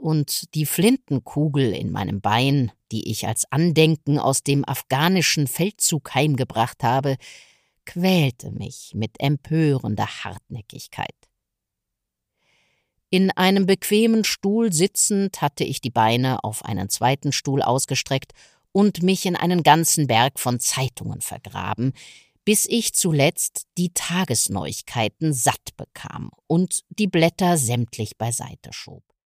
und die Flintenkugel in meinem Bein, die ich als Andenken aus dem afghanischen Feldzug heimgebracht habe, quälte mich mit empörender Hartnäckigkeit. In einem bequemen Stuhl sitzend hatte ich die Beine auf einen zweiten Stuhl ausgestreckt und mich in einen ganzen Berg von Zeitungen vergraben, bis ich zuletzt die Tagesneuigkeiten satt bekam und die Blätter sämtlich beiseite schob.